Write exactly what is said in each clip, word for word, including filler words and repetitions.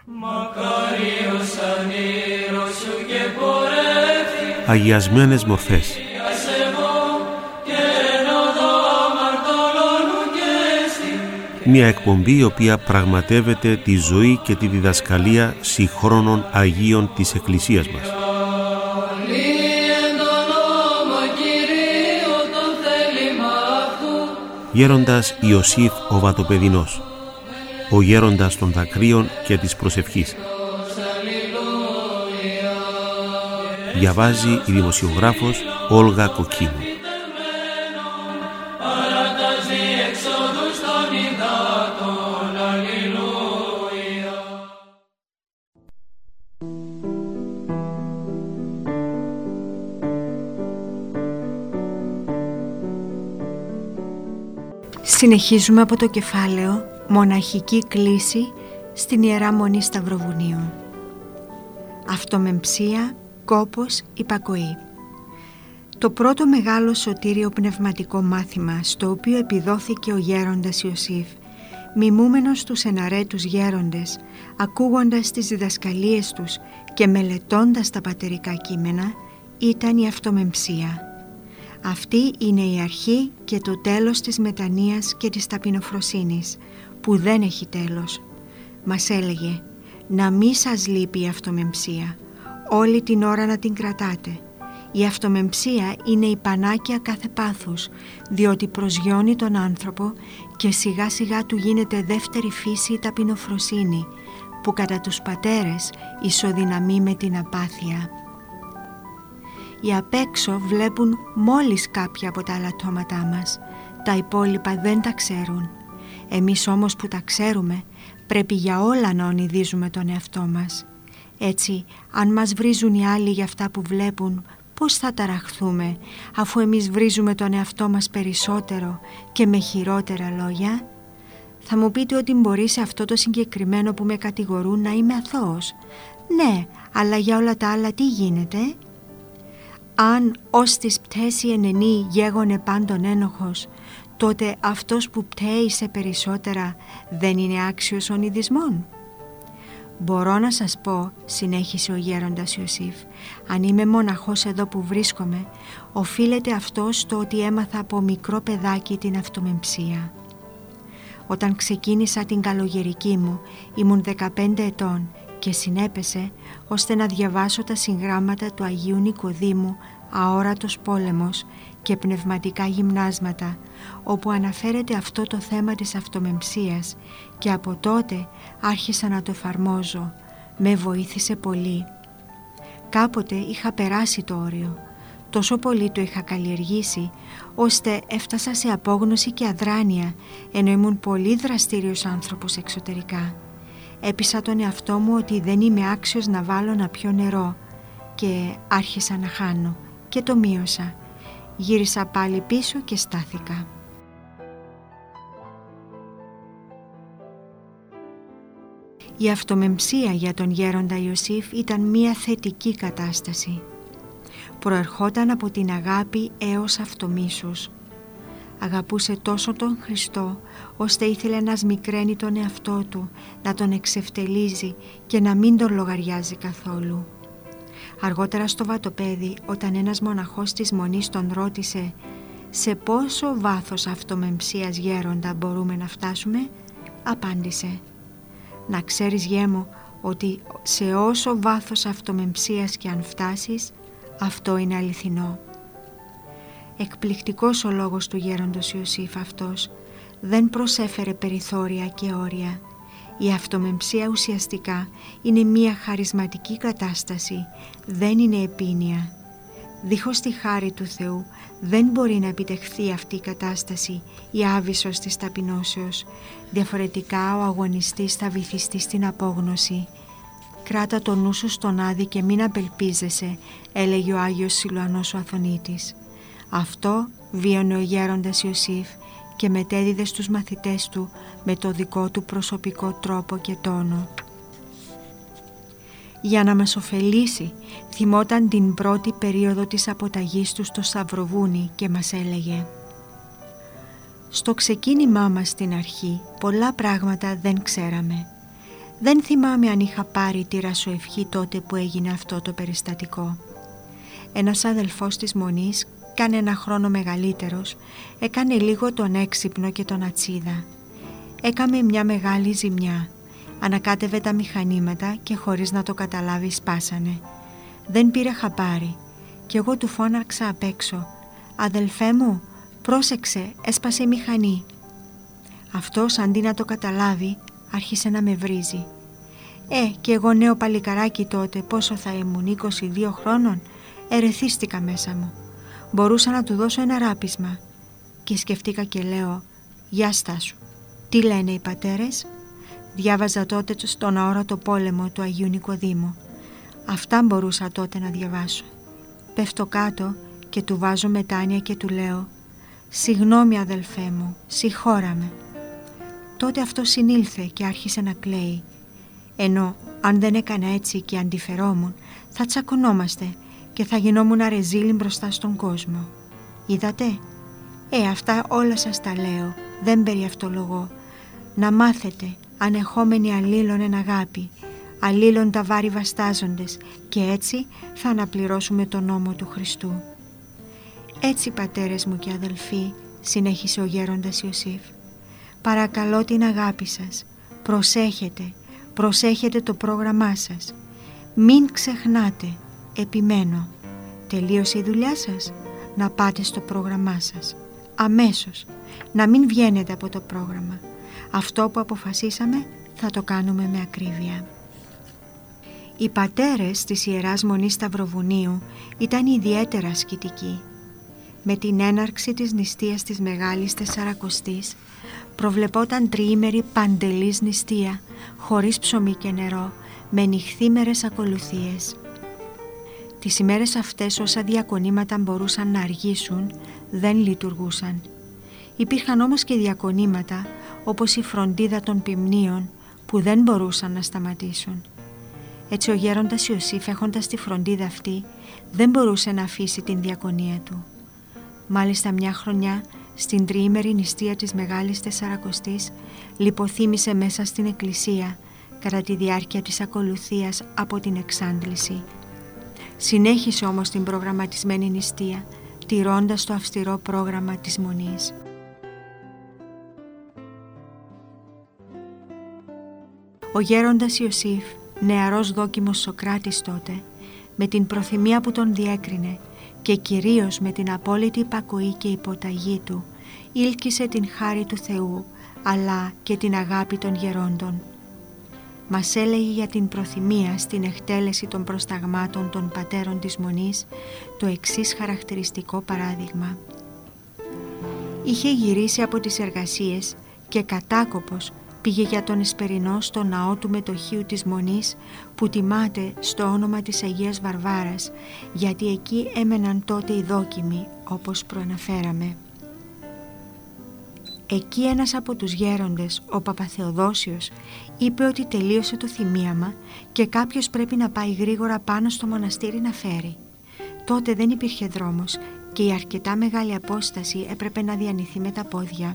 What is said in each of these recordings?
Αγιασμένες μορφές. Μια εκπομπή η οποία πραγματεύεται τη ζωή και τη διδασκαλία συγχρόνων Αγίων της Εκκλησίας μας. Γέροντας Ιωσήφ ο Βατοπεδινός, ο γέροντας των δακρύων και της προσευχής. Διαβάζει η δημοσιογράφος Όλγα Κοκκίνου. Συνεχίζουμε από το κεφάλαιο «Μοναχική κλίση στην Ιερά Μονή Σταυροβουνίου». Αυτομεμψία, κόπος, υπακοή. Το πρώτο μεγάλο σωτήριο πνευματικό μάθημα στο οποίο επιδόθηκε ο γέροντας Ιωσήφ, μιμούμενος τους εναρέτους γέροντες, ακούγοντας τις διδασκαλίες τους και μελετώντας τα πατερικά κείμενα, ήταν η αυτομεμψία. Αυτή είναι η αρχή και το τέλος της μετανοίας και της ταπεινοφροσύνης, που δεν έχει τέλος. Μας έλεγε να μη σας λείπει η αυτομεμψία, όλη την ώρα να την κρατάτε. Η αυτομεμψία είναι η πανάκια κάθε πάθους, διότι προσγειώνει τον άνθρωπο και σιγά σιγά του γίνεται δεύτερη φύση η ταπεινοφροσύνη, που κατά τους πατέρες ισοδυναμεί με την απάθεια. Οι απ' έξω βλέπουν μόλις κάποια από τα αλατώματά μας, τα υπόλοιπα δεν τα ξέρουν. Εμείς όμως που τα ξέρουμε πρέπει για όλα να ονειδίζουμε τον εαυτό μας. Έτσι, αν μας βρίζουν οι άλλοι για αυτά που βλέπουν, πώς θα ταραχθούμε αφού εμείς βρίζουμε τον εαυτό μας περισσότερο και με χειρότερα λόγια? Θα μου πείτε ότι μπορεί σε αυτό το συγκεκριμένο που με κατηγορούν να είμαι αθώος. Ναι, αλλά για όλα τα άλλα τι γίνεται? Αν ως της πτέσει ενενή γέγονε πάντων ένοχος, τότε αυτός που πταίει σε περισσότερα δεν είναι άξιος ονειδισμών. Μπορώ να σας πω, συνέχισε ο γέροντας Ιωσήφ, αν είμαι μοναχός εδώ που βρίσκομαι, οφείλεται αυτό στο ότι έμαθα από μικρό παιδάκι την αυτομεμψία. Όταν ξεκίνησα την καλογερική μου, ήμουν δεκαπέντε ετών και συνέπεσε ώστε να διαβάσω τα συγγράμματα του Αγίου Νικοδήμου «Αόρατος πόλεμος» και πνευματικά γυμνάσματα, όπου αναφέρεται αυτό το θέμα της αυτομεμψίας, και από τότε άρχισα να το εφαρμόζω. Με βοήθησε πολύ. Κάποτε είχα περάσει το όριο. Τόσο πολύ το είχα καλλιεργήσει, ώστε έφτασα σε απόγνωση και αδράνεια, ενώ ήμουν πολύ δραστήριος άνθρωπος εξωτερικά. Έπεισα τον εαυτό μου ότι δεν είμαι άξιος να βάλω να πιω νερό και άρχισα να χάνω και το μείωσα. Γύρισα πάλι πίσω και στάθηκα. Η αυτομεμψία για τον γέροντα Ιωσήφ ήταν μία θετική κατάσταση. Προερχόταν από την αγάπη έως αυτομίσους. Αγαπούσε τόσο τον Χριστό, ώστε ήθελε να σμικραίνει τον εαυτό του, να τον εξευτελίζει και να μην τον λογαριάζει καθόλου. Αργότερα στο Βατοπέδι, όταν ένας μοναχός της Μονής τον ρώτησε «Σε πόσο βάθος αυτομεμψίας γέροντα μπορούμε να φτάσουμε?», απάντησε «Να ξέρεις, γιέ μου, ότι σε όσο βάθος αυτομεμψίας και αν φτάσεις, αυτό είναι αληθινό». Εκπληκτικός ο λόγος του γέροντος Ιωσήφ αυτός, δεν προσέφερε περιθώρια και όρια. Η αυτομεμψία ουσιαστικά είναι μία χαρισματική κατάσταση, δεν είναι επίνοια. Δίχως τη χάρη του Θεού δεν μπορεί να επιτευχθεί αυτή η κατάσταση, η άβυσσος της ταπεινώσεως. Διαφορετικά ο αγωνιστής θα βυθιστεί στην απόγνωση. «Κράτα το νου σου στον άδη και μην απελπίζεσαι», έλεγε ο Άγιος Σιλουανός ο Αθωνίτης. Αυτό βίωνε ο γέροντας Ιωσήφ και μετέδιδε στους μαθητές του με το δικό του προσωπικό τρόπο και τόνο. Για να μας ωφελήσει, θυμόταν την πρώτη περίοδο της αποταγής του στο Σταυροβούνι και μας έλεγε «Στο ξεκίνημά μας στην αρχή πολλά πράγματα δεν ξέραμε. Δεν θυμάμαι αν είχα πάρει τη ρασοευχή τότε που έγινε αυτό το περιστατικό. Ένας αδελφός της Μονής, κάνε ένα χρόνο μεγαλύτερος, έκανε λίγο τον έξυπνο και τον ατσίδα. Έκαμε μια μεγάλη ζημιά. Ανακάτευε τα μηχανήματα και χωρίς να το καταλάβει σπάσανε. Δεν πήρε χαμπάρι και εγώ του φώναξα απ' έξω. «Αδελφέ μου, πρόσεξε, έσπασε η μηχανή». Αυτός αντί να το καταλάβει άρχισε να με βρίζει. Ε, και εγώ νέο παλικαράκι τότε, πόσο θα ήμουν, είκοσι δύο χρόνων, ερεθίστηκα μέσα μου. Μπορούσα να του δώσω ένα ράπισμα. Και σκεφτήκα και λέω, «Γεια στάσου, τι λένε οι πατέρες?» Διάβαζα τότε στον αόρατο πόλεμο του Αγίου Νικοδήμου. Αυτά μπορούσα τότε να διαβάσω. Πέφτω κάτω και του βάζω μετάνοια και του λέω, «Συγγνώμη αδελφέ μου, συγχώρα με». Τότε αυτό συνήλθε και άρχισε να κλαίει. Ενώ αν δεν έκανα έτσι και αντιφερόμουν, θα τσακωνόμαστε και θα γινόμουν αρεζίλη μπροστά στον κόσμο. Είδατε? Ε, αυτά όλα σας τα λέω, δεν περιαυτολογώ. Να μάθετε, ανεχόμενοι αλλήλων εν αγάπη, αλλήλων τα βάρη βαστάζοντες, και έτσι θα αναπληρώσουμε τον νόμο του Χριστού. Έτσι, πατέρες μου και αδελφοί, συνέχισε ο γέροντας Ιωσήφ, παρακαλώ την αγάπη σας, προσέχετε, προσέχετε το πρόγραμμά σας. Μην ξεχνάτε, επιμένω, τελείωσε η δουλειά σας, να πάτε στο πρόγραμμά σας. Αμέσως, να μην βγαίνετε από το πρόγραμμα. Αυτό που αποφασίσαμε θα το κάνουμε με ακρίβεια. Οι πατέρες της Ιεράς Μονής Σταυροβουνίου ήταν ιδιαίτερα ασκητικοί. Με την έναρξη της νηστείας της Μεγάλης Τεσσαρακοστής προβλεπόταν τριήμερη παντελής νηστεία, χωρίς ψωμί και νερό, με νυχθήμερες ακολουθίες. Τις ημέρες αυτές όσα διακονήματα μπορούσαν να αργήσουν δεν λειτουργούσαν. Υπήρχαν όμως και διακονήματα όπως η φροντίδα των ποιμνίων που δεν μπορούσαν να σταματήσουν. Έτσι ο γέροντας Ιωσήφ, έχοντας τη φροντίδα αυτή, δεν μπορούσε να αφήσει την διακονία του. Μάλιστα μια χρονιά, στην τριήμερη νηστεία της Μεγάλης Τεσσαρακοστής, λιποθύμησε μέσα στην εκκλησία κατά τη διάρκεια της ακολουθίας από την εξάντληση. Συνέχισε όμως την προγραμματισμένη νηστεία, τηρώντας το αυστηρό πρόγραμμα της Μονής. Ο γέροντας Ιωσήφ, νεαρός δόκιμος Σωκράτης τότε, με την προθυμία που τον διέκρινε και κυρίως με την απόλυτη υπακοή και υποταγή του, ήλκησε την χάρη του Θεού, αλλά και την αγάπη των γερόντων. Μας έλεγε για την προθυμία στην εκτέλεση των προσταγμάτων των πατέρων της Μονής το εξής χαρακτηριστικό παράδειγμα. Είχε γυρίσει από τις εργασίες και κατάκοπος πήγε για τον Εσπερινό στο ναό του μετοχείου της Μονής που τιμάται στο όνομα της Αγίας Βαρβάρας, γιατί εκεί έμεναν τότε οι δόκιμοι, όπως προαναφέραμε. Εκεί ένας από τους γέροντες, ο Παπαθεοδόσιος, είπε ότι τελείωσε το θυμίαμα και κάποιος πρέπει να πάει γρήγορα πάνω στο μοναστήρι να φέρει. Τότε δεν υπήρχε δρόμος και η αρκετά μεγάλη απόσταση έπρεπε να διανυθεί με τα πόδια.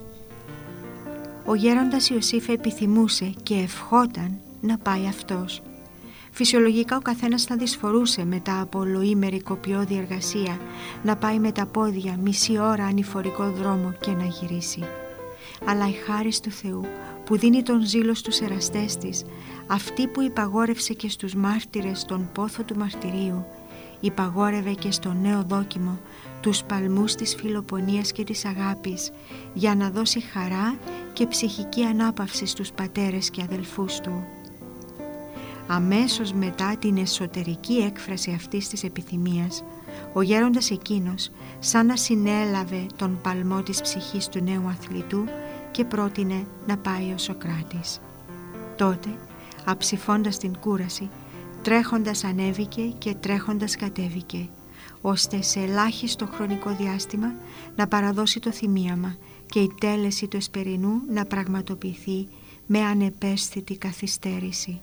Ο γέροντας Ιωσήφ επιθυμούσε και ευχόταν να πάει αυτός. Φυσιολογικά ο καθένας θα δυσφορούσε μετά από ολοήμερη κοπιώδη εργασία να πάει με τα πόδια μισή ώρα ανηφορικό δρόμο και να γυρίσει. Αλλά η χάρις του Θεού που δίνει τον ζήλο στους εραστές της, αυτή που υπαγόρευσε και στους μάρτυρες τον πόθο του μαρτυρίου, υπαγόρευε και στο νέο δόκιμο τους παλμούς της φιλοπονίας και της αγάπης για να δώσει χαρά και ψυχική ανάπαυση στους πατέρες και αδελφούς του. Αμέσως μετά την εσωτερική έκφραση αυτής της επιθυμίας, ο γέροντας εκείνος σαν να συνέλαβε τον παλμό της ψυχής του νέου αθλητού και πρότεινε να πάει ο Σωκράτης. Τότε, αψηφώντας την κούραση, τρέχοντας ανέβηκε και τρέχοντας κατέβηκε, ώστε σε ελάχιστο χρονικό διάστημα να παραδώσει το θυμίαμα και η τέλεση του Εσπερινού να πραγματοποιηθεί με ανεπαίσθητη καθυστέρηση.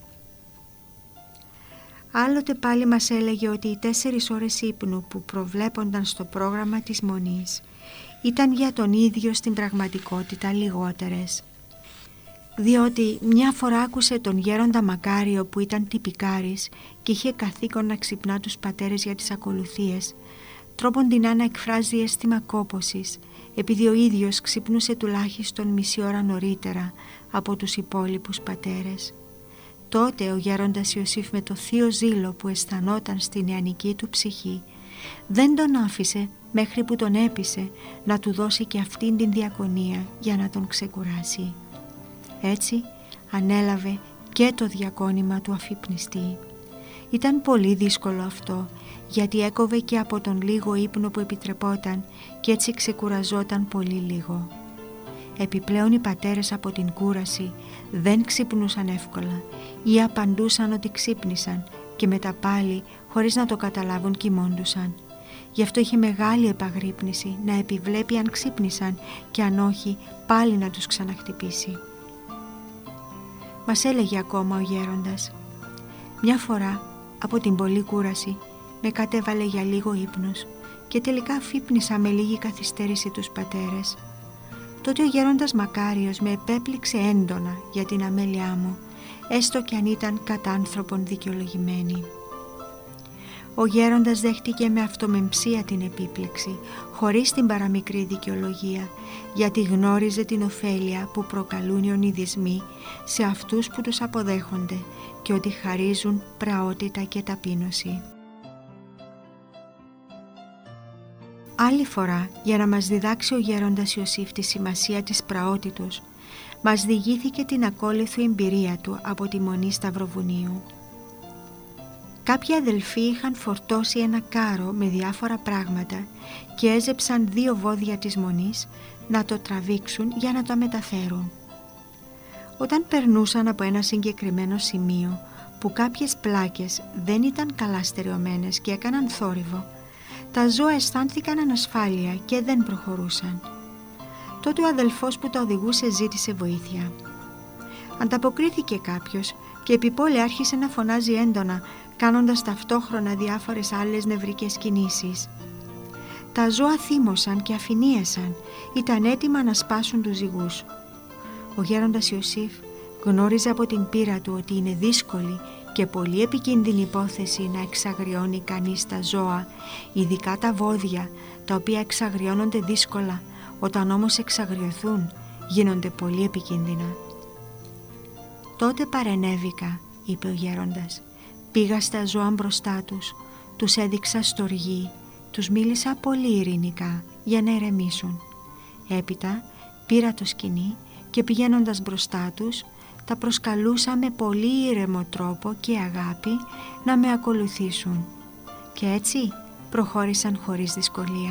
Άλλοτε πάλι μας έλεγε ότι οι τέσσερις ώρες ύπνου που προβλέπονταν στο πρόγραμμα της Μονής ήταν για τον ίδιο στην πραγματικότητα λιγότερες. διότι μια φορά άκουσε τον γέροντα Μακάριο που ήταν τυπικάρης και είχε καθήκον να ξυπνά τους πατέρες για τις ακολουθίες, τρόποντινά να εκφράζει αίσθημα κόπωσης, επειδή ο ίδιος ξυπνούσε τουλάχιστον μισή ώρα νωρίτερα από τους υπόλοιπους πατέρες. Τότε ο γέροντας Ιωσήφ, με το θείο ζήλο που αισθανόταν στη νεανική του ψυχή, δεν τον άφησε μέχρι που τον έπεισε να του δώσει και αυτήν την διακονία για να τον ξεκουράσει. Έτσι ανέλαβε και το διακόνημα του αφυπνιστή. Ήταν πολύ δύσκολο αυτό, γιατί έκοβε και από τον λίγο ύπνο που επιτρεπόταν και έτσι ξεκουραζόταν πολύ λίγο. Επιπλέον οι πατέρες από την κούραση δεν ξυπνούσαν εύκολα ή απαντούσαν ότι ξύπνησαν και μετά πάλι χωρίς να το καταλάβουν κοιμώντουσαν. Γι' αυτό είχε μεγάλη επαγρύπνηση να επιβλέπει αν ξύπνησαν και αν όχι πάλι να τους ξαναχτυπήσει. Μας έλεγε ακόμα ο γέροντας: «Μια φορά από την πολλή κούραση με κατέβαλε για λίγο ύπνος και τελικά αφύπνισα με λίγη καθυστέρηση τους πατέρες. Τότε ο γέροντας Μακάριος με επέπληξε έντονα για την αμέλειά μου, έστω κι αν ήταν κατά άνθρωπον δικαιολογημένη». Ο γέροντας δέχτηκε με αυτομεμψία την επίπληξη, χωρίς την παραμικρή δικαιολογία, γιατί γνώριζε την ωφέλεια που προκαλούν οι ονειδισμοί σε αυτούς που τους αποδέχονται και ότι χαρίζουν πραότητα και ταπείνωση. Άλλη φορά, για να μας διδάξει ο γέροντας Ιωσήφ τη σημασία της πραότητος, μας διηγήθηκε την ακόλουθη εμπειρία του από τη Μονή Σταυροβουνίου. Κάποιοι αδελφοί είχαν φορτώσει ένα κάρο με διάφορα πράγματα και έζεψαν δύο βόδια της Μονής να το τραβήξουν για να το μεταφέρουν. Όταν περνούσαν από ένα συγκεκριμένο σημείο που κάποιες πλάκες δεν ήταν καλά στερεωμένες και έκαναν θόρυβο, τα ζώα αισθάνθηκαν ανασφάλεια και δεν προχωρούσαν. Τότε ο αδελφός που τα οδηγούσε ζήτησε βοήθεια. Ανταποκρίθηκε κάποιος και επιπόλαια άρχισε να φωνάζει έντονα, κάνοντας ταυτόχρονα διάφορες άλλες νευρικές κινήσεις. Τα ζώα θύμωσαν και αφηνίασαν, ήταν έτοιμα να σπάσουν τους ζυγούς. Ο γέροντας Ιωσήφ γνώριζε από την πείρα του ότι είναι δύσκολη και πολύ επικίνδυνη υπόθεση να εξαγριώνει κανείς τα ζώα, ειδικά τα βόδια, τα οποία εξαγριώνονται δύσκολα, όταν όμως εξαγριωθούν γίνονται πολύ επικίνδυνα. «Τότε παρενέβηκα», είπε ο γέροντας. «Πήγα στα ζώα μπροστά τους, τους έδειξα στοργή, τους μίλησα πολύ ειρηνικά για να ηρεμήσουν. Έπειτα πήρα το σκοινί και πηγαίνοντας μπροστά τους, τα προσκαλούσα με πολύ ήρεμο τρόπο και αγάπη να με ακολουθήσουν και έτσι προχώρησαν χωρίς δυσκολία».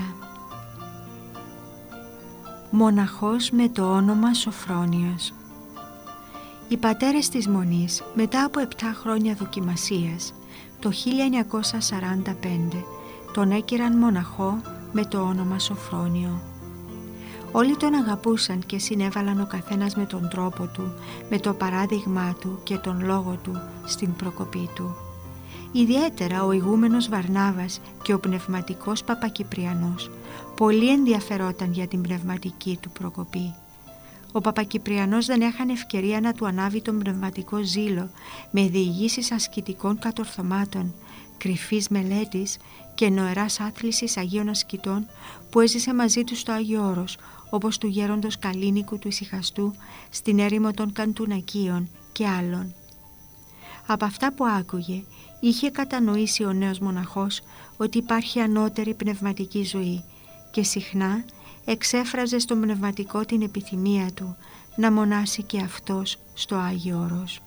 Μοναχός με το όνομα Σοφρόνιος. Οι πατέρες της Μονής, μετά από επτά χρόνια δοκιμασίας, το χίλια εννιακόσια σαράντα πέντε τον έκυραν μοναχό με το όνομα Σοφρόνιο. Όλοι τον αγαπούσαν και συνέβαλαν ο καθένας με τον τρόπο του, με το παράδειγμά του και τον λόγο του στην προκοπή του. Ιδιαίτερα ο ηγούμενος Βαρνάβας και ο πνευματικός Παπακυπριανός πολύ ενδιαφερόταν για την πνευματική του προκοπή. Ο Παπακυπριανός δεν έχανε ευκαιρία να του ανάβει τον πνευματικό ζήλο με διηγήσεις ασκητικών κατορθωμάτων, κρυφής μελέτης και νοεράς άθλησης Αγίων Ασκητών που έζησε μαζί του στο Άγιο Όρος, όπως του γέροντος Καλίνικου του Ησυχαστού στην έρημο των Καντουνακίων και άλλων. Από αυτά που άκουγε είχε κατανοήσει ο νέος μοναχός ότι υπάρχει ανώτερη πνευματική ζωή και συχνά εξέφραζε στον πνευματικό την επιθυμία του να μονάσει και αυτός στο Άγιο Όρος.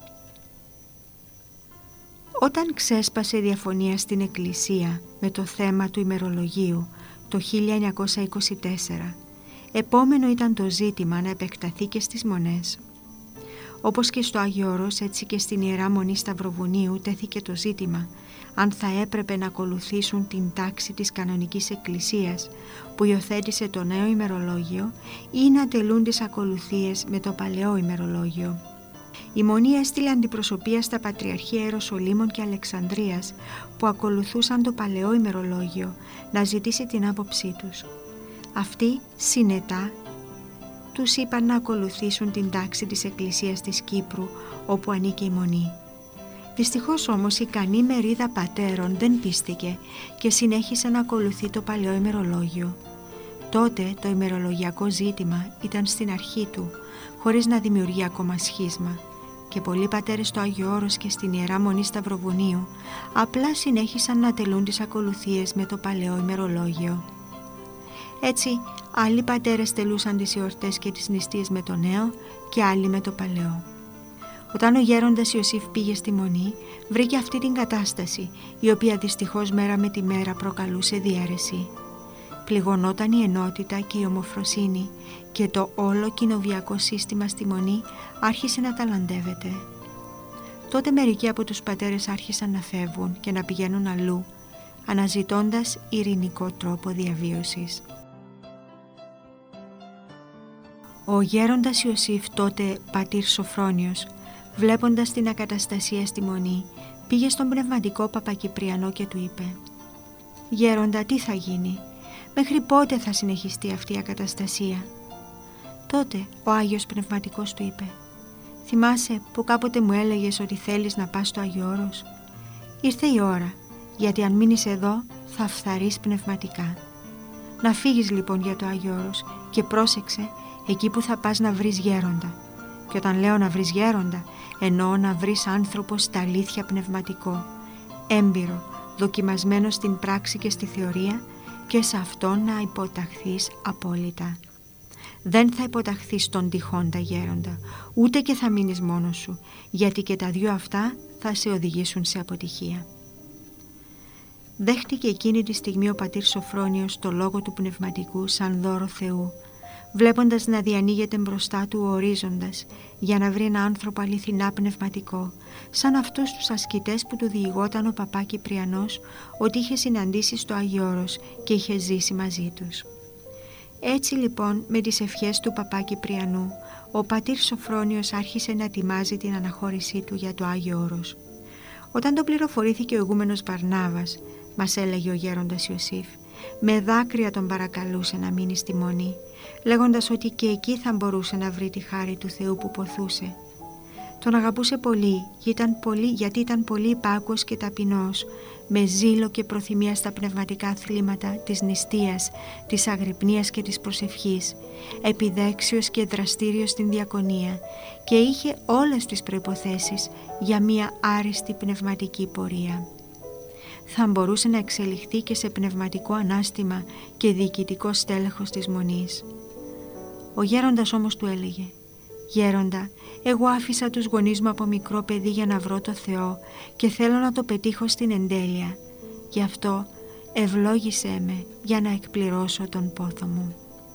Όταν ξέσπασε διαφωνία στην Εκκλησία με το θέμα του ημερολογίου το χίλια εννιακόσια είκοσι τέσσερα, επόμενο ήταν το ζήτημα να επεκταθεί και στις μονές. Όπως και στο Άγιο Όρος, έτσι και στην Ιερά Μονή Σταυροβουνίου τέθηκε το ζήτημα αν θα έπρεπε να ακολουθήσουν την τάξη της κανονικής εκκλησίας που υιοθέτησε το νέο ημερολόγιο ή να τελούν τις ακολουθίες με το παλαιό ημερολόγιο. Η Μονή έστειλε αντιπροσωπεία στα Πατριαρχεία Ιεροσολύμων και Αλεξανδρίας που ακολουθούσαν το παλαιό ημερολόγιο να ζητήσει την άποψή τους. Αυτοί συνετά τους είπαν να ακολουθήσουν την τάξη της Εκκλησίας της Κύπρου, όπου ανήκε η Μονή. Δυστυχώς όμως η ικανή μερίδα πατέρων δεν πίστηκε και συνέχισε να ακολουθεί το παλαιό ημερολόγιο. Τότε το ημερολογιακό ζήτημα ήταν στην αρχή του, χωρίς να δημιουργεί ακόμα σχίσμα, και πολλοί πατέρες στο Άγιο Όρος και στην Ιερά Μονή Σταυροβουνίου απλά συνέχισαν να τελούν τις ακολουθίες με το παλαιό ημερολόγιο. Έτσι, άλλοι πατέρες τελούσαν τις εορτές και τις νηστείες με το νέο και άλλοι με το παλαιό. Όταν ο γέροντας Ιωσήφ πήγε στη Μονή, βρήκε αυτή την κατάσταση, η οποία δυστυχώς μέρα με τη μέρα προκαλούσε διαίρεση. Πληγωνόταν η ενότητα και η ομοφροσύνη και το όλο κοινοβιακό σύστημα στη Μονή άρχισε να ταλαντεύεται. Τότε μερικοί από τους πατέρες άρχισαν να φεύγουν και να πηγαίνουν αλλού, αναζητώντας ειρηνικό τρόπο διαβίωσης. Ο γέροντας Ιωσήφ, τότε πατήρ Σοφρόνιος, βλέποντας την ακαταστασία στη Μονή, πήγε στον πνευματικό Παπακυπριανό και του είπε: «Γέροντα, τι θα γίνει? Μέχρι πότε θα συνεχιστεί αυτή η ακαταστασία?» Τότε ο Άγιος Πνευματικός του είπε: «Θυμάσαι που κάποτε μου έλεγες ότι θέλεις να πας στο Άγιο Όρος? Ήρθε η ώρα, γιατί αν μείνεις εδώ θα φθαρείς πνευματικά. Να φύγεις λοιπόν για το Άγιο Όρος και πρόσεξε εκεί που θα πας να βρεις γέροντα. Και όταν λέω να βρεις γέροντα, εννοώ να βρεις άνθρωπο στα αλήθεια πνευματικό, έμπειρο, δοκιμασμένο στην πράξη και στη θεωρία, και σε αυτόν να υποταχθείς απόλυτα. Δεν θα υποταχθείς στον τυχόντα γέροντα, ούτε και θα μείνεις μόνος σου, γιατί και τα δυο αυτά θα σε οδηγήσουν σε αποτυχία». Δέχτηκε εκείνη τη στιγμή ο πατήρ Σοφρόνιος το λόγο του πνευματικού σαν δώρο Θεού, βλέποντας να διανοίγεται μπροστά του ο ορίζοντας για να βρει ένα άνθρωπο αληθινά πνευματικό, σαν αυτούς τους ασκητές που του διηγόταν ο παπά Κυπριανός ότι είχε συναντήσει στο Άγιο Όρος και είχε ζήσει μαζί τους. Έτσι λοιπόν, με τις ευχές του παπά Κυπριανού, ο πατήρ Σοφρόνιος άρχισε να ετοιμάζει την αναχώρησή του για το Άγιο Όρος. Όταν το πληροφορήθηκε ο ηγούμενος Βαρνάβας, μας έλεγε ο γέροντας Ιωσήφ, με δάκρυα τον παρακαλούσε να μείνει στη Μονή, λέγοντας ότι και εκεί θα μπορούσε να βρει τη χάρη του Θεού που ποθούσε. Τον αγαπούσε πολύ, ήταν πολύ γιατί ήταν πολύ υπάκουος και ταπεινός, με ζήλο και προθυμία στα πνευματικά αθλήματα της νηστείας, της αγρυπνίας και της προσευχής, επιδέξιος και δραστήριος στην διακονία, και είχε όλες τις προϋποθέσεις για μια άριστη πνευματική πορεία. Θα μπορούσε να εξελιχθεί και σε πνευματικό ανάστημα και διοικητικό στέλεχος της Μονής. Ο γέροντας όμως του έλεγε: «Γέροντα, εγώ άφησα τους γονείς μου από μικρό παιδί για να βρω το Θεό και θέλω να το πετύχω στην εντέλεια. Γι' αυτό ευλόγησέ με για να εκπληρώσω τον πόθο μου».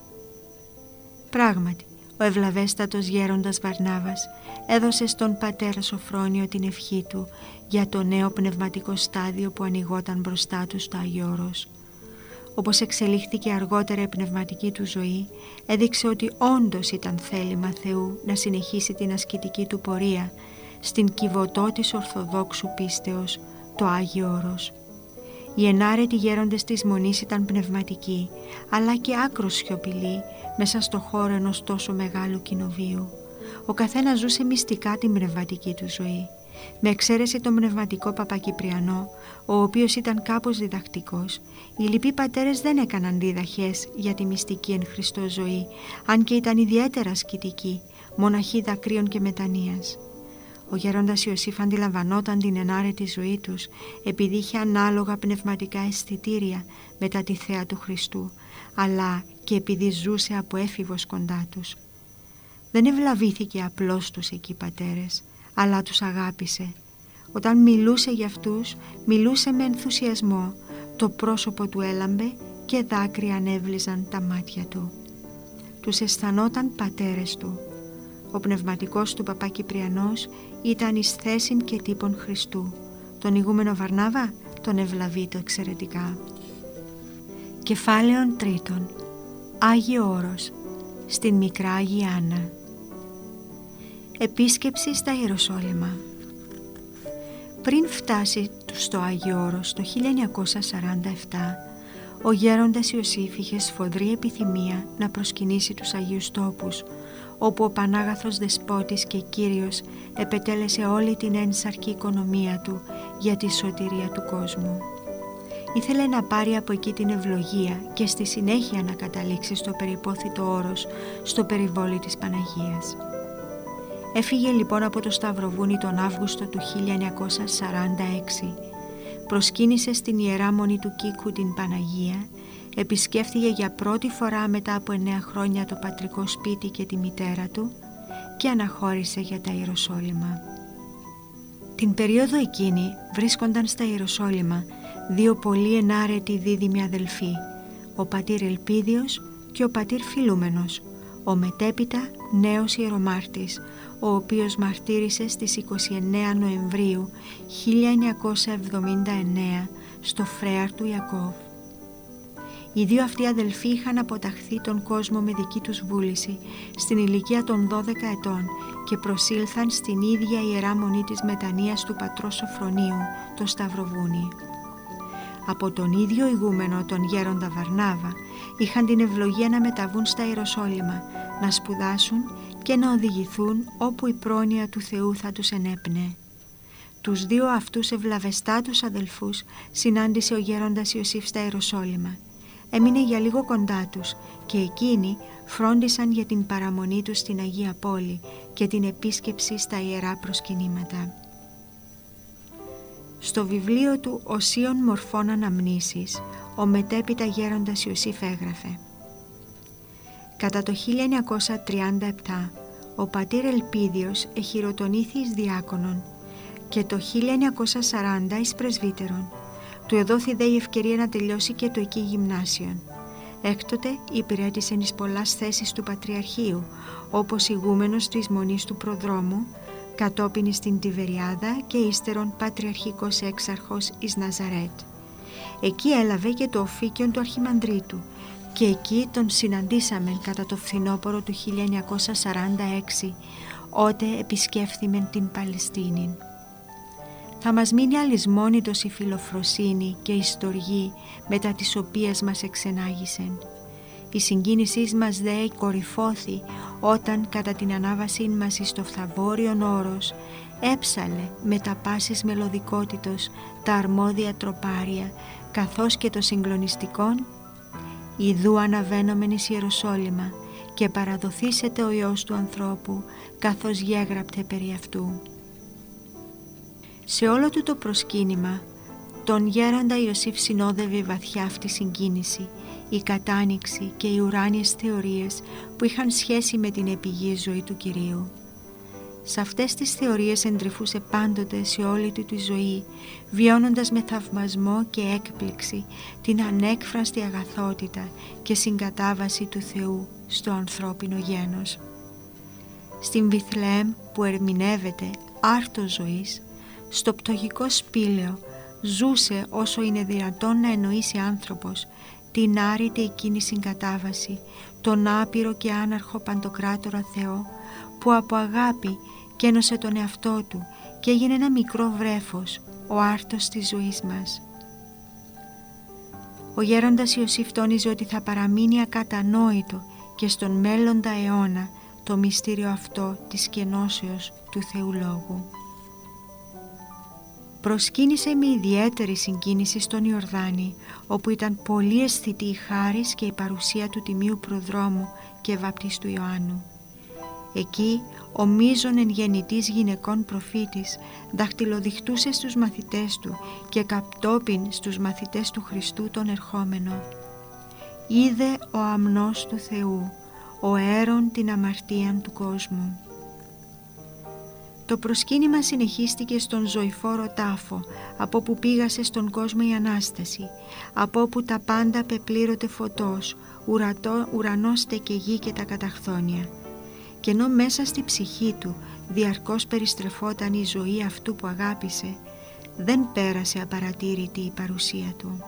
Πράγματι, ο ευλαβέστατος γέροντας Βαρνάβας έδωσε στον πατέρα Σοφρόνιο την ευχή του για το νέο πνευματικό στάδιο που ανοιγόταν μπροστά του στο Άγιο Όρος. Όπως εξελίχθηκε αργότερα η πνευματική του ζωή, έδειξε ότι όντως ήταν θέλημα Θεού να συνεχίσει την ασκητική του πορεία στην κυβωτό της Ορθοδόξου πίστεως, το Άγιο Όρος. Οι ενάρετοι γέροντες της Μονής ήταν πνευματικοί, αλλά και άκρως σιωπηλοί μέσα στο χώρο ενός τόσο μεγάλου κοινοβίου. Ο καθένας ζούσε μυστικά την πνευματική του ζωή. Με εξαίρεση τον πνευματικό Παπακυπριανό, ο οποίος ήταν κάπως διδακτικός, οι λοιποί πατέρες δεν έκαναν δίδαχες για τη μυστική εν Χριστώ ζωή, αν και ήταν ιδιαίτερα ασκητικοί, μοναχοί δακρύων και μετανοίας. Ο γέροντας Ιωσήφ αντιλαμβανόταν την ενάρετη ζωή τους, επειδή είχε ανάλογα πνευματικά αισθητήρια μετά τη θέα του Χριστού, αλλά και επειδή ζούσε από έφηβος κοντά τους. Δεν ευλαβήθηκε απλώς τους εκεί πατέρες, αλλά τους αγάπησε. Όταν μιλούσε για αυτούς, μιλούσε με ενθουσιασμό, το πρόσωπο του έλαμπε και δάκρυα ανέβλυζαν τα μάτια του. Τους αισθανόταν πατέρες του. Ο πνευματικός του παπά Κυπριανός ήταν εις θέσιν και τύπον Χριστού. Τον ηγούμενο Βαρνάβα τον ευλαβεί το εξαιρετικά. Κεφάλαιον τρίτον. Άγιο Όρος, στην Μικρά Αγία Άννα. Επίσκεψη στα Ιεροσόλυμα. Πριν φτάσει στο Άγιο Όρος το χίλια εννιακόσια σαράντα επτά, ο γέροντας Ιωσήφ είχε σφοδρή επιθυμία να προσκυνήσει τους Αγίους Τόπους, όπου ο Πανάγαθος Δεσπότης και Κύριος επετέλεσε όλη την ένσαρκη οικονομία του για τη σωτηρία του κόσμου. Ήθελε να πάρει από εκεί την ευλογία και στη συνέχεια να καταλήξει στο περιπόθητο όρος, στο περιβόλι της Παναγίας. Έφυγε λοιπόν από το Σταυροβούνι τον Αύγουστο του χίλια εννιακόσια σαράντα έξι. Προσκύνησε στην Ιερά Μονή του Κίκου την Παναγία, επισκέφθηκε για πρώτη φορά μετά από εννέα χρόνια το πατρικό σπίτι και τη μητέρα του και αναχώρησε για τα Ιεροσόλυμα. Την περίοδο εκείνη βρίσκονταν στα Ιεροσόλυμα δύο πολύ ενάρετοι δίδυμοι αδελφοί, ο πατήρ Ελπίδιος και ο πατήρ Φιλούμενος, ο μετέπειτα νέος ιερομάρτης, ο οποίος μαρτύρησε στις είκοσι εννέα Νοεμβρίου χίλια εννιακόσια εβδομήντα εννέα στο Φρέαρ του Ιακώβ. Οι δύο αυτοί αδελφοί είχαν αποταχθεί τον κόσμο με δική τους βούληση στην ηλικία των δώδεκα ετών και προσήλθαν στην ίδια Ιερά Μονή της Μετανοίας του πατρός Σοφρονίου, το Σταυροβούνι. Από τον ίδιο ηγούμενο, τον γέροντα Βαρνάβα, είχαν την ευλογία να μεταβούν στα Ιεροσόλυμα, να σπουδάσουν και να οδηγηθούν όπου η πρόνοια του Θεού θα τους ενέπνεε. Τους δύο αυτούς ευλαβεστάτους αδελφούς συνάντησε ο γέροντας Ιωσήφ στα Ιεροσόλυμα. Έμεινε για λίγο κοντά τους και εκείνοι φρόντισαν για την παραμονή τους στην Αγία Πόλη και την επίσκεψη στα ιερά προσκυνήματα. Στο βιβλίο του «Οσίων μορφών αναμνήσεις», ο μετέπειτα γέροντας Ιωσήφ έγραφε: «Κατά το χίλια εννιακόσια τριάντα επτά ο πατήρ Ελπίδιος εχειροτονήθη εις διάκονον και το χίλια εννιακόσια σαράντα εις πρεσβύτερον. Του εδόθη δε η ευκαιρία να τελειώσει και το εκεί γυμνάσιον. Έκτοτε υπηρέτησε εις πολλάς θέσεις του Πατριαρχείου, όπως ηγούμενος της Μονής του Προδρόμου, κατόπιν στην Τιβεριάδα και ύστερον πατριαρχικός έξαρχος εις Ναζαρέτ. Εκεί έλαβε και το οφίκιον του Αρχιμανδρίτου και εκεί τον συναντήσαμε κατά το φθινόπωρο του χίλια εννιακόσια σαράντα έξι, ότε επισκέφθημεν την Παλαιστίνη. Θα μας μείνει αλυσμόνητος η φιλοφροσύνη και η στοργή μετά τις οποίες μας εξενάγησεν. Η συγκίνησή μας δε κορυφώθη όταν κατά την ανάβασή μας εις το φθαβόριον όρος έψαλε με τα πάσης μελωδικότητος τα αρμόδια τροπάρια καθώς και το συγκλονιστικόν «Ιδού αναβαίνομεν εις Ιεροσόλυμα και παραδοθήσεται ο Υιός του ανθρώπου καθώς γέγραπτε περί αυτού». Σε όλο του το προσκύνημα τον γέροντα Ιωσήφ συνόδευε βαθιά αυτή συγκίνηση, η κατάνοιξη και οι ουράνιες θεωρίες που είχαν σχέση με την επιγή ζωή του Κυρίου. Σε αυτές τις θεωρίες εντρυφούσε πάντοτε σε όλη του τη ζωή, βιώνοντας με θαυμασμό και έκπληξη την ανέκφραστη αγαθότητα και συγκατάβαση του Θεού στο ανθρώπινο γένος. Στην Βιθλεέμ που ερμηνεύεται άρτος ζωής, στο πτωχικό σπήλαιο ζούσε όσο είναι δυνατόν να εννοήσει άνθρωπος την άρρητη εκείνη συγκατάβαση, τον άπειρο και άναρχο Παντοκράτορα Θεό που από αγάπη κένωσε τον εαυτό του και έγινε ένα μικρό βρέφος, ο άρτος της ζωής μας. Ο γέροντας Ιωσήφ τόνιζε ότι θα παραμείνει ακατανόητο και στον μέλλοντα αιώνα το μυστήριο αυτό της κενώσεως του Θεού Λόγου. Προσκύνησε με ιδιαίτερη συγκίνηση στον Ιορδάνη, όπου ήταν πολύ αισθητή η χάρις και η παρουσία του Τιμίου Προδρόμου και βαπτίστου Ιωάννου. Εκεί ο μείζων εν γεννητής γυναικών προφήτης δαχτυλοδειχτούσε στους μαθητές του και κατόπιν στους μαθητές του Χριστού τον ερχόμενο. Είδε ο αμνός του Θεού, ο αίρον την αμαρτίαν του κόσμου. Το προσκύνημα συνεχίστηκε στον ζωηφόρο τάφο, από που πήγασε στον κόσμο η Ανάσταση, από όπου τα πάντα πεπλήρωτε φωτός, ουρατό, ουρανός και γη και τα καταχθόνια. Και ενώ μέσα στη ψυχή του διαρκώς περιστρεφόταν η ζωή αυτού που αγάπησε, δεν πέρασε απαρατήρητη η παρουσία του.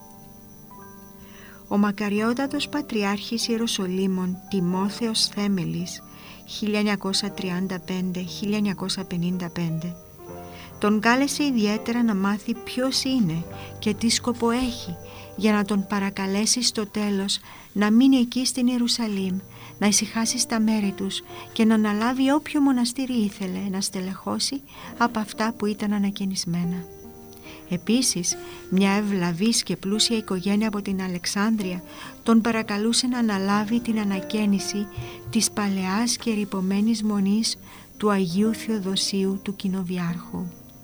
Ο μακαριότατος Πατριάρχης Ιεροσολύμων Τιμόθεος Θέμελης χίλια εννιακόσια τριάντα πέντε με χίλια εννιακόσια πενήντα πέντε τον κάλεσε ιδιαίτερα να μάθει ποιος είναι και τι σκοπό έχει για να τον παρακαλέσει στο τέλος να μείνει εκεί στην Ιερουσαλήμ, να ησυχάσει στα μέρη τους και να αναλάβει όποιο μοναστήρι ήθελε να στελεχώσει από αυτά που ήταν ανακαινισμένα. Επίσης, μια ευλαβής και πλούσια οικογένεια από την Αλεξάνδρεια τον παρακαλούσε να αναλάβει την ανακαίνιση της παλαιάς και ρυπωμένης μονής του Αγίου Θεοδοσίου του Κοινοβιάρχου.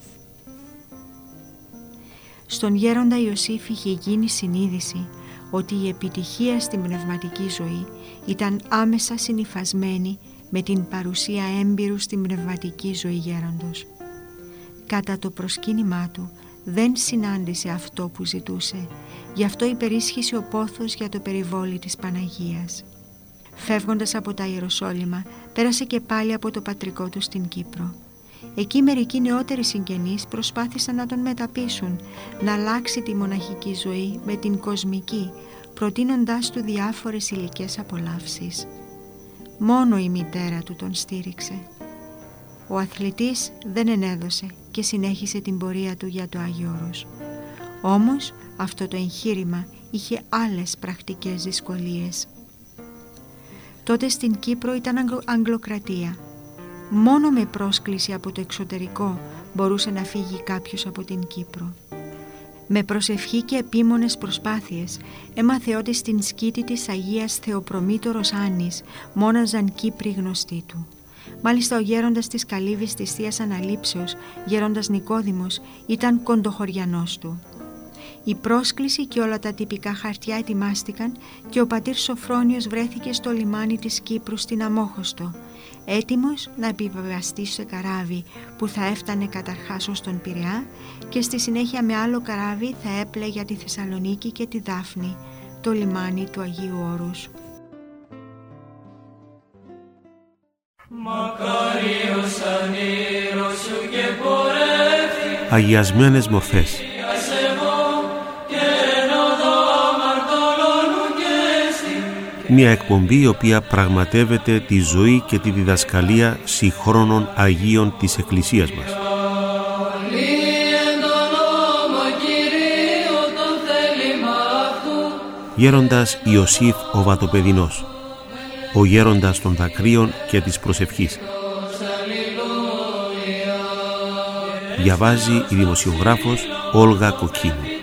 Στον γέροντα Ιωσήφ είχε γίνει συνείδηση ότι η επιτυχία στην πνευματική ζωή ήταν άμεσα συνυφασμένη με την παρουσία έμπειρου στην πνευματική ζωή γέροντος. Κατά το προσκύνημά του δεν συνάντησε αυτό που ζητούσε, γι' αυτό υπερίσχυσε ο πόθος για το περιβόλι της Παναγίας. Φεύγοντας από τα Ιεροσόλυμα, πέρασε και πάλι από το πατρικό του στην Κύπρο. Εκεί μερικοί νεότεροι συγγενείς προσπάθησαν να τον μεταπείσουν να αλλάξει τη μοναχική ζωή με την κοσμική, προτείνοντάς του διάφορες υλικές απολαύσεις. Μόνο η μητέρα του τον στήριξε. Ο αθλητής δεν ενέδωσε και συνέχισε την πορεία του για το Άγιο Όρος. Όμως αυτό το εγχείρημα είχε άλλες πρακτικές δυσκολίες. Τότε στην Κύπρο ήταν αγγλο- αγγλοκρατία. Μόνο με πρόσκληση από το εξωτερικό μπορούσε να φύγει κάποιος από την Κύπρο. Με προσευχή και επίμονες προσπάθειες έμαθε ότι στην σκήτη της Αγίας Θεοπρομήτωρος Άννης μόναζαν Κύπροι γνωστοί του. Μάλιστα ο γέροντας της Καλύβης της Θείας Αναλήψεως, γέροντας Νικόδημος, ήταν κοντοχωριανός του. Η πρόσκληση και όλα τα τυπικά χαρτιά ετοιμάστηκαν και ο πατήρ Σοφρόνιος βρέθηκε στο λιμάνι της Κύπρου στην Αμόχωστο, έτοιμος να επιβεβαιαστεί σε καράβι που θα έφτανε καταρχάς ως τον Πειραιά και στη συνέχεια με άλλο καράβι θα έπλε για τη Θεσσαλονίκη και τη Δάφνη, το λιμάνι του Αγίου Όρους. Αγιασμένες μορφές. Μια εκπομπή η οποία πραγματεύεται τη ζωή και τη διδασκαλία συγχρόνων Αγίων της Εκκλησίας μας. Γέροντας Ιωσήφ ο Βατοπεδινός, ο γέροντας των δακρύων και της προσευχής. Διαβάζει η δημοσιογράφος Όλγα Κοκκίνου.